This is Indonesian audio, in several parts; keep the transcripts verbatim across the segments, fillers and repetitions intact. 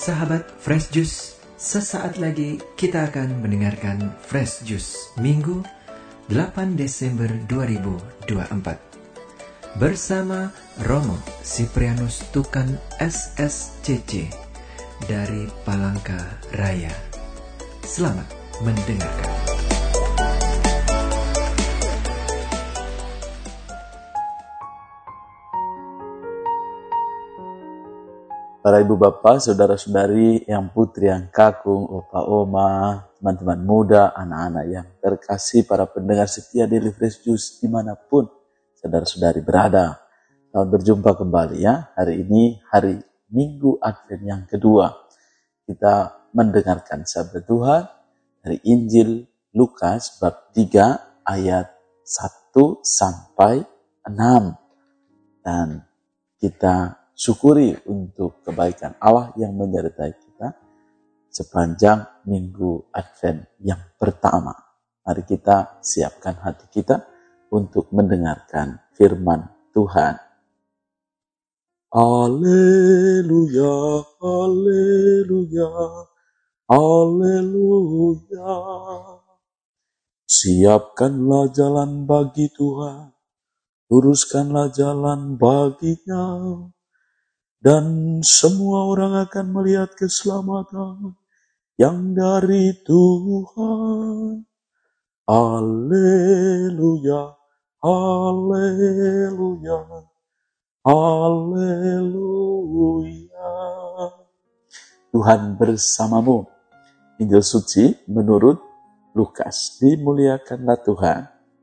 Sahabat Fresh Juice, sesaat lagi kita akan mendengarkan Fresh Juice Minggu delapan Desember dua ribu dua puluh empat bersama Romo Siprianus Tukan S S C C dari Palangka Raya. Selamat mendengarkan. Para ibu bapak, saudara-saudari, yang putri, yang kakung, opa oma, teman-teman muda, anak-anak yang terkasih, para pendengar setia Daily Fresh Juice dimanapun saudara-saudari berada. Selamat berjumpa kembali ya. Hari ini hari Minggu Advent yang kedua. Kita mendengarkan sabda Tuhan dari Injil Lukas bab tiga ayat satu sampai enam. Dan kita syukuri untuk kebaikan Allah yang menyertai kita sepanjang minggu Advent yang pertama. Mari kita siapkan hati kita untuk mendengarkan firman Tuhan. Haleluya, haleluya, haleluya. Siapkanlah jalan bagi Tuhan, luruskanlah jalan baginya. Dan semua orang akan melihat keselamatan yang dari Tuhan. Haleluya, haleluya, haleluya. Tuhan bersamamu. Injil suci menurut Lukas. Dimuliakanlah Tuhan.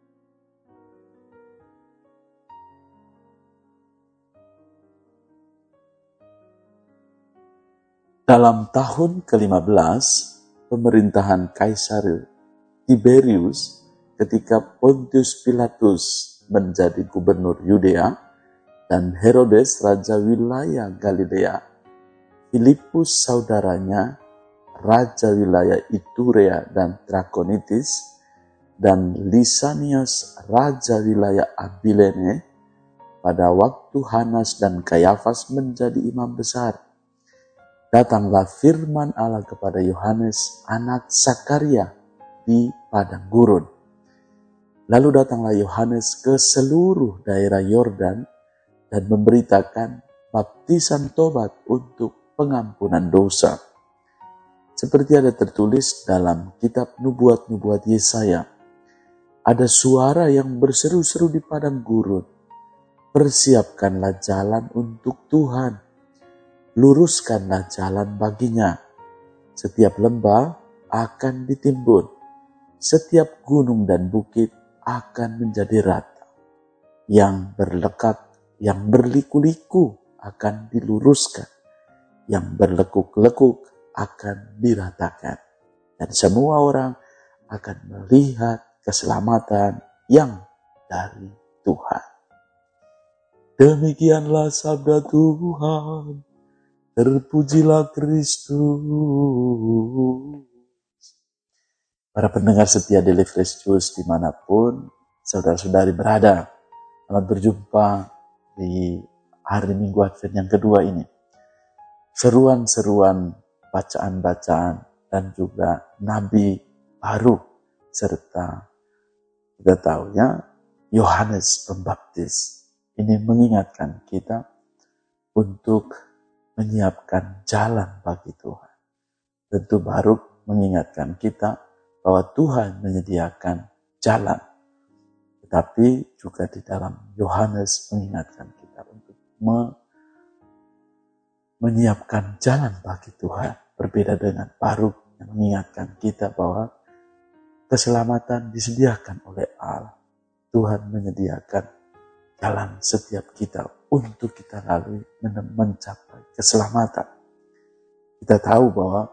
Dalam tahun kelima belas pemerintahan Kaisar Tiberius, ketika Pontius Pilatus menjadi gubernur Yudea dan Herodes raja wilayah Galilea, Filipus saudaranya raja wilayah Iturea dan Trakonitis, dan Lisanias raja wilayah Abilene, pada waktu Hanas dan Kayafas menjadi imam besar, datanglah firman Allah kepada Yohanes, anak Sakaria, di padang gurun. Lalu datanglah Yohanes ke seluruh daerah Yordan dan memberitakan baptisan tobat untuk pengampunan dosa. Seperti ada tertulis dalam kitab nubuat-nubuat Yesaya, ada suara yang berseru-seru di padang gurun, persiapkanlah jalan untuk Tuhan, luruskanlah jalan baginya. Setiap lembah akan ditimbun, setiap gunung dan bukit akan menjadi rata. Yang berlekat, yang berliku-liku akan diluruskan, yang berlekuk-lekuk akan diratakan. Dan semua orang akan melihat keselamatan yang dari Tuhan. Demikianlah sabda Tuhan. Terpujilah Kristus. Para pendengar setia Daily Fresh Juice dimanapun saudara-saudari berada, selamat berjumpa di hari Minggu Advent yang kedua ini. Seruan-seruan, bacaan-bacaan, dan juga nabi baru, serta kita tahu ya, Yohanes Pembaptis. Ini mengingatkan kita untuk menyiapkan jalan bagi Tuhan. Tentu baru mengingatkan kita bahwa Tuhan menyediakan jalan. Tetapi juga di dalam Yohanes mengingatkan kita untuk me- menyiapkan jalan bagi Tuhan. Berbeda dengan Baruk yang mengingatkan kita bahwa keselamatan disediakan oleh Allah. Tuhan menyediakan jalan setiap kita untuk kita lalui mencapai keselamatan. Kita tahu bahwa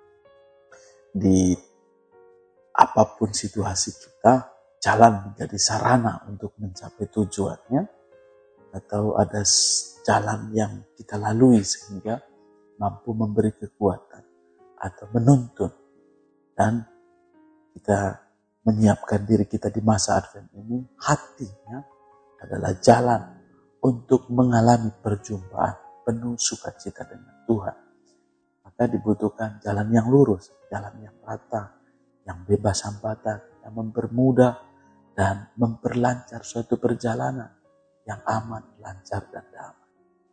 di apapun situasi kita, jalan menjadi sarana untuk mencapai tujuannya, atau ada jalan yang kita lalui sehingga mampu memberi kekuatan atau menuntun, dan kita menyiapkan diri kita di masa Advent ini, hatinya adalah jalan untuk mengalami perjumpaan penuh sukacita dengan Tuhan. Maka maka dibutuhkan jalan yang lurus, jalan yang rata, yang bebas hambatan, yang mempermudah dan memperlancar suatu perjalanan yang aman, lancar, dan damai.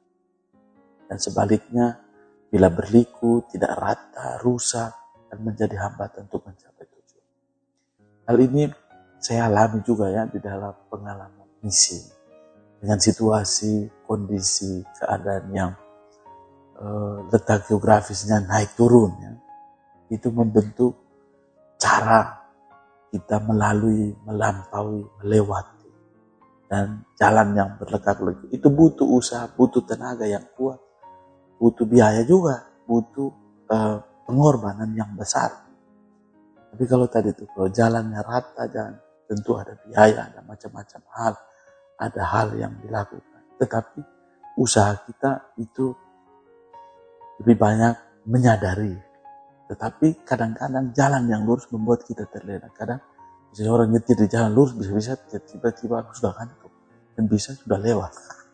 Dan sebaliknya, bila berliku, tidak rata, rusak, dan menjadi hambatan untuk mencapai tujuan. Hal ini saya alami juga ya di dalam pengalaman misi. Dengan situasi, kondisi, keadaan yang uh, letak geografisnya naik turun, ya, itu membentuk cara kita melalui, melampaui, melewati. Dan jalan yang berlekak-lekuk itu butuh usaha, butuh tenaga yang kuat, butuh biaya juga, butuh uh, pengorbanan yang besar. Tapi kalau tadi itu, kalau jalannya rata, jalan, tentu ada biaya, ada macam-macam hal, ada hal yang dilakukan. Tetapi usaha kita itu lebih banyak menyadari. Tetapi kadang-kadang jalan yang lurus membuat kita terlena. Kadang misalnya orang nyetir di jalan lurus, bisa-bisa tiba-tiba sudah kantuk dan bisa sudah lewat.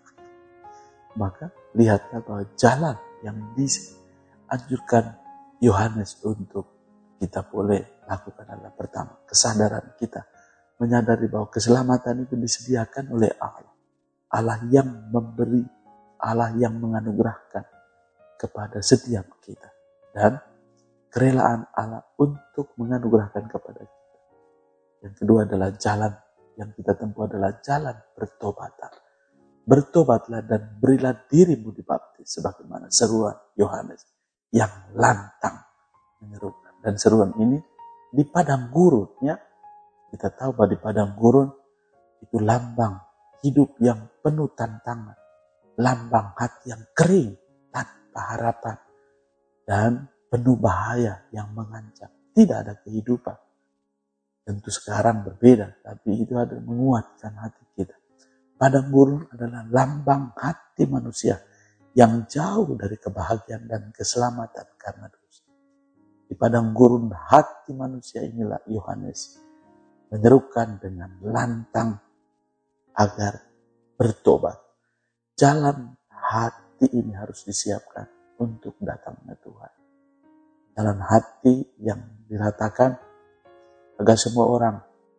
Maka lihatlah bahwa jalan yang dianjurkan Yohanes untuk kita boleh lakukan adalah pertama, kesadaran kita. Menyadari bahwa keselamatan itu disediakan oleh Allah. Allah yang memberi, Allah yang menganugerahkan kepada setiap kita. Dan kerelaan Allah untuk menganugerahkan kepada kita. Yang kedua adalah jalan yang kita tempuh adalah jalan bertobatan. Bertobatlah dan berilah dirimu dibaptis sebagaimana seruan Yohanes yang lantang menyerukan. Dan seruan ini di padang gurun, ya. Kita tahu bahwa di padang gurun itu lambang hidup yang penuh tantangan, lambang hati yang kering tanpa harapan, dan penuh bahaya yang mengancam. Tidak ada kehidupan. Tentu sekarang berbeda, tapi itu ada menguatkan hati kita. Padang gurun adalah lambang hati manusia yang jauh dari kebahagiaan dan keselamatan karena dosa. Di padang gurun hati manusia inilah Yohanes menyerukan dengan lantang agar bertobat. Jalan hati ini harus disiapkan untuk datangnya Tuhan. Jalan hati yang diratakan agar semua orang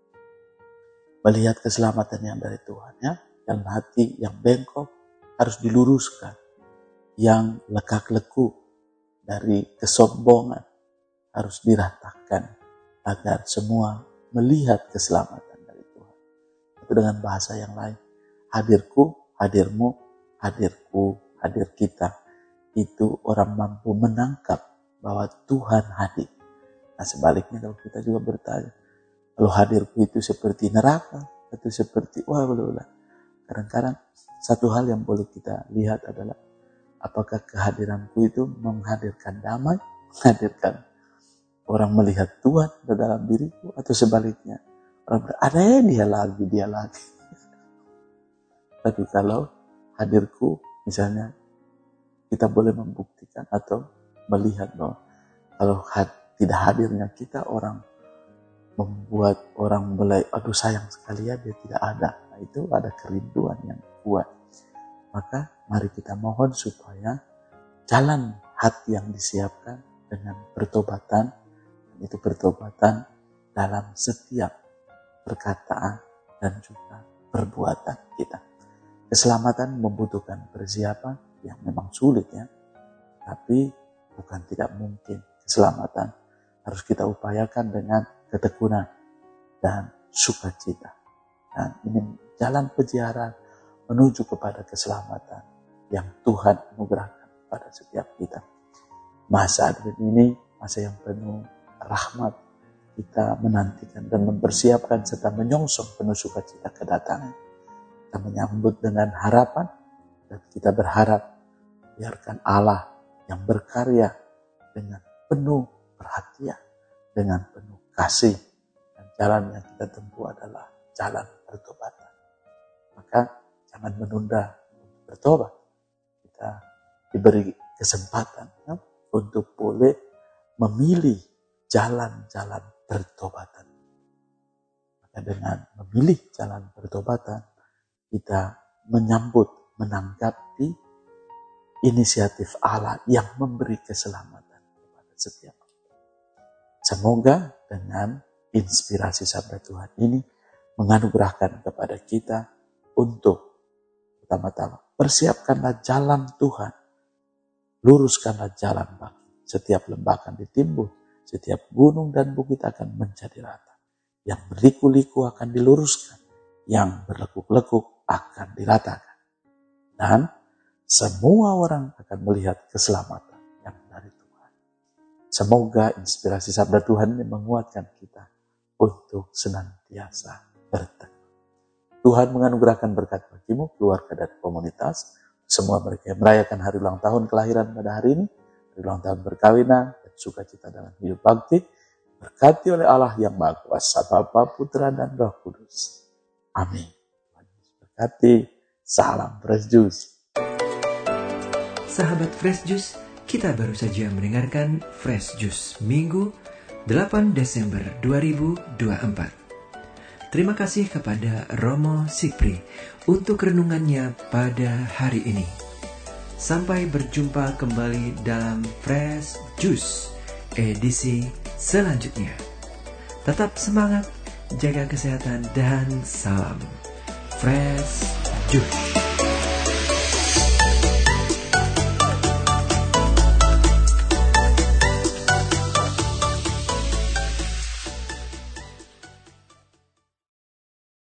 melihat keselamatan yang dari Tuhan, ya. Jalan hati yang bengkok harus diluruskan. Yang lekak-leku dari kesombongan harus diratakan agar semua melihat keselamatan dari Tuhan. Itu dengan bahasa yang lain, hadirku, hadirmu, hadirku, hadir kita. Itu orang mampu menangkap bahwa Tuhan hadir. Nah sebaliknya kalau kita juga bertanya, kalau hadirku itu seperti neraka, atau seperti wah wah wah. Kadang-kadang satu hal yang boleh kita lihat adalah apakah kehadiranku itu menghadirkan damai, menghadirkan orang melihat Tuhan di dalam diriku, atau sebaliknya orang berada ada dia lagi, dia lagi. Tapi kalau hadirku, misalnya kita boleh membuktikan atau melihat bahwa kalau had, tidak hadirnya kita, orang membuat orang mulai, aduh sayang sekali ya dia tidak ada. Nah, itu ada kerinduan yang kuat. Maka mari kita mohon supaya jalan hati yang disiapkan dengan pertobatan, itu pertobatan dalam setiap perkataan dan juga perbuatan kita. Keselamatan membutuhkan persiapan yang memang sulit, ya. Tapi bukan tidak mungkin. Keselamatan harus kita upayakan dengan ketekunan dan sukacita. Dan ini jalan peziarah menuju kepada keselamatan yang Tuhan anugerahkan pada setiap kita. Masa advent ini masa yang penuh rahmat, kita menantikan dan mempersiapkan serta menyongsong penuh sukacita kedatangan. Kita menyambut dengan harapan dan kita berharap biarkan Allah yang berkarya dengan penuh perhatian, dengan penuh kasih, dan jalan yang kita tempuh adalah jalan pertobatan. Maka jangan menunda untuk bertobat. Kita diberi kesempatan, ya, untuk boleh memilih jalan-jalan pertobatan. Maka dengan memilih jalan pertobatan, kita menyambut, menanggapi inisiatif Allah yang memberi keselamatan. setiap kita. Semoga dengan inspirasi sabda Tuhan ini menganugerahkan kepada kita untuk pertama-tama persiapkanlah jalan Tuhan, luruskanlah jalan bagi setiap lembah akan ditimbun, setiap gunung dan bukit akan menjadi rata, yang berliku-liku akan diluruskan, yang berlekuk-lekuk akan diratakan, dan semua orang akan melihat keselamatan yang dari Tuhan. Semoga inspirasi sabda Tuhan ini menguatkan kita untuk senantiasa bertekun. Tuhan menganugerahkan berkat bagimu, keluarga dan komunitas, semua mereka yang merayakan hari ulang tahun kelahiran pada hari ini, hari ulang tahun perkawinan, dan sukacita dalam hidup bakti, berkati oleh Allah yang Maha Kuasa, Bapa, Putra, dan Roh Kudus. Amin. Tuhan Yesus berkati. Salam Fresh Juice. Sahabat Fresh Juice, kita baru saja mendengarkan Fresh Juice Minggu delapan Desember dua ribu dua puluh empat. Terima kasih kepada Romo Sikpri untuk renungannya pada hari ini. Sampai berjumpa kembali dalam Fresh Juice edisi selanjutnya. Tetap semangat, jaga kesehatan, dan salam Fresh Juice.